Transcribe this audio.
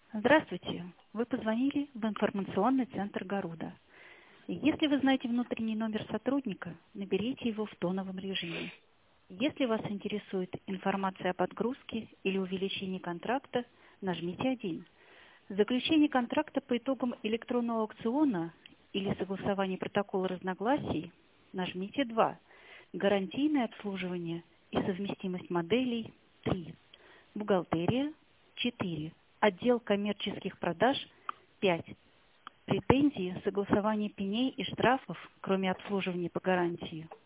Здравствуйте. Вы позвонили в информационный центр Гаруда. Если вы знаете внутренний номер сотрудника, наберите его в тоновом режиме. Если вас интересует информация о подгрузке или увеличении контракта, нажмите 1. Заключение контракта по итогам электронного аукциона или согласование протокола разногласий, нажмите 2. Гарантийное обслуживание и совместимость моделей 3. Бухгалтерия 4. Отдел коммерческих продаж 5. Претензии, согласование пеней и штрафов, кроме обслуживания по гарантии